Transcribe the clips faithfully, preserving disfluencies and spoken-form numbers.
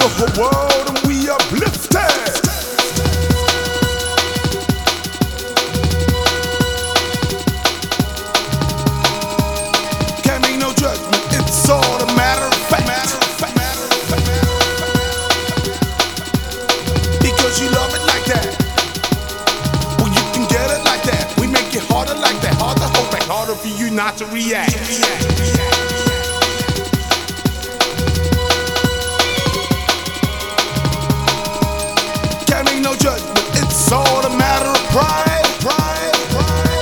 the whole world and we uplifted. Can't make no judgment, it's all a matter of fact. Because you love it like that. Well, you can get it like that. We make it harder like that. Harder to hold back, harder for you not to react. Can't make no judgment, it's all a matter of pride. Pride, pride,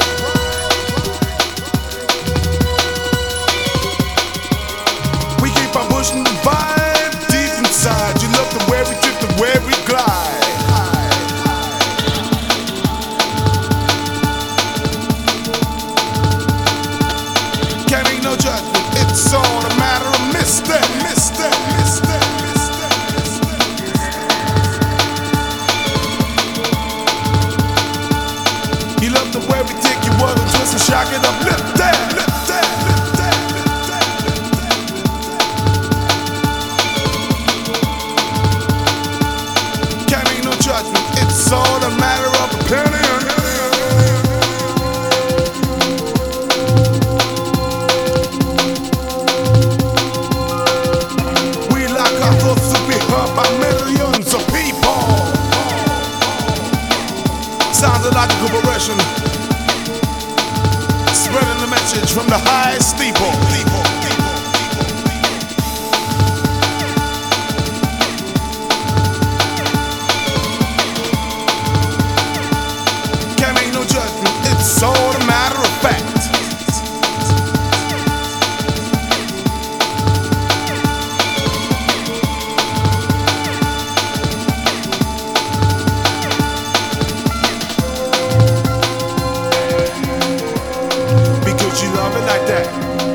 pride. We keep on pushing the vibe deep inside. You love the way we trip, the way we glide. Can't make no judgment, it's all a matter of mister, mister, mister, mister, mister. You love the way we take your word and twist and shock it up, lift that, lift that, lift that, lift that. Can't make no judgment, it's all a matter of opinion. By millions of people. Sounds of logical progression, spreading the message from the highest steeple. Can't make no judgment, it's all a matter of fact. You love it like that.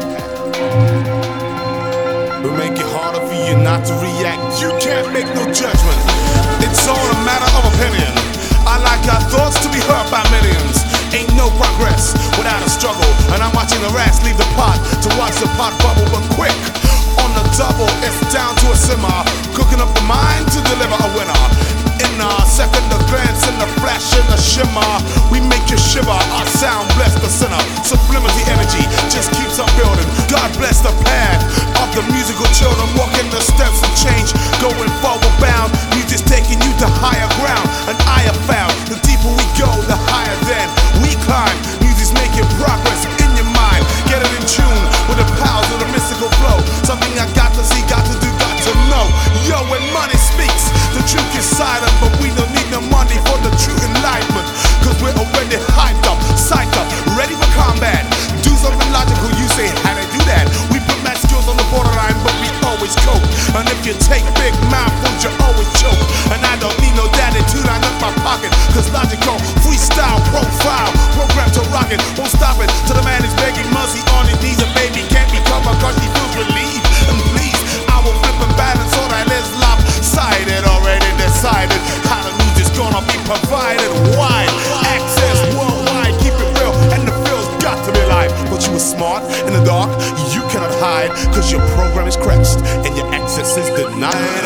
We make it harder for you not to react. You can't make no judgment, it's all a matter of opinion. I like our thoughts to be heard by millions. Ain't no progress without a struggle. And I'm watching the rats leave the pot to watch the pot bubble, but quick. On the double, it's down to a simmer. Cooking up the mind to deliver a winner. In a second, the glance and the flash and the shimmer, we make you shiver. Our sound bless the sinner. Sublimity energy just keeps on building. God bless the path of the musical children, walking the steps of change, going forward bound. Music's taking you to higher ground, and I have found the deeper we go, the higher then we climb. Music's making progress in your mind. Get it in tune with the powers of the mystical flow. Something I got to see, got to do, got to know. Yo, when money speaks, the truth is silent, but we don't need no money for the true enlightenment. Cause we're already hyped up, psyched up, ready for combat. Do something logical, you say, how they do that? We put mad skills on the borderline, but we always cope. And if you take big mouthfuls, you always choke. And I don't need no daddy to line up my pocket. Cause logical, freestyle, profile, programmed to rock it. Won't stop it till the man is begging mercy on his knees. And baby can't be covered cause she feels relieved. And please, I will flip and balance all that is lopsided. Already decided how the music's gonna be provided. Wide access worldwide, keep it real, and the feel's got to be live. But you were smart in the dark, you cannot hide. Cause your program is crashed and your access is denied.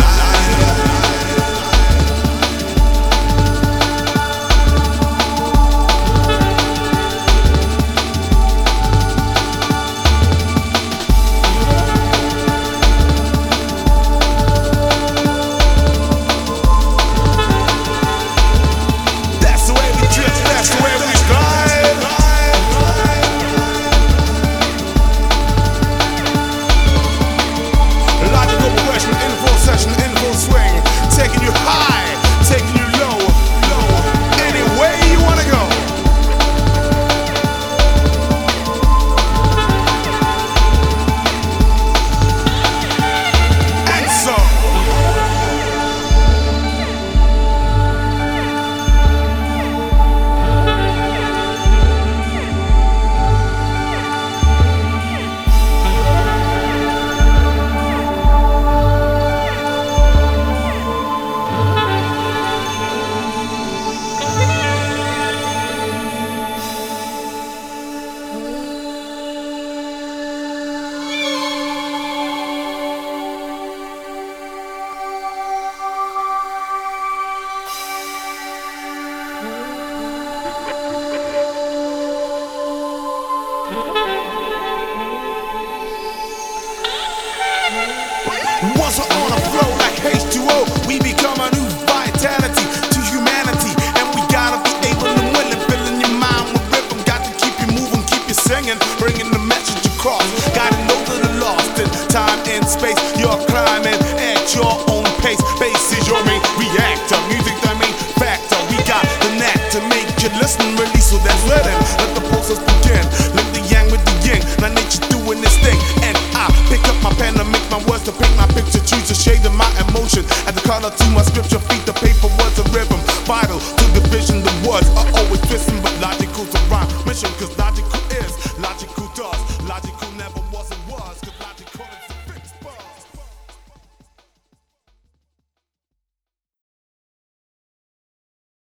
Words are on a flow like H two O. We become a new vitality to humanity, and we gotta be able and willing, filling your mind with rhythm. Got to keep you moving, keep you singing, bringing the message across. Gotta know that the lost in time and space. You're climbing at your own pace. Bass is your main reactor, music the main factor. We got the knack to make you listen, release, so that's letting. Let the process begin. Link the yang with the yin. Now nature doing this thing, and I pick up my pen to make my words, to paint my picture, choose a shade of my emotion. Add the color to my scripture, feed the paper words of rhythm. Vital to the vision, the words are always twisting, but logical to rhyme. Mission, cause logic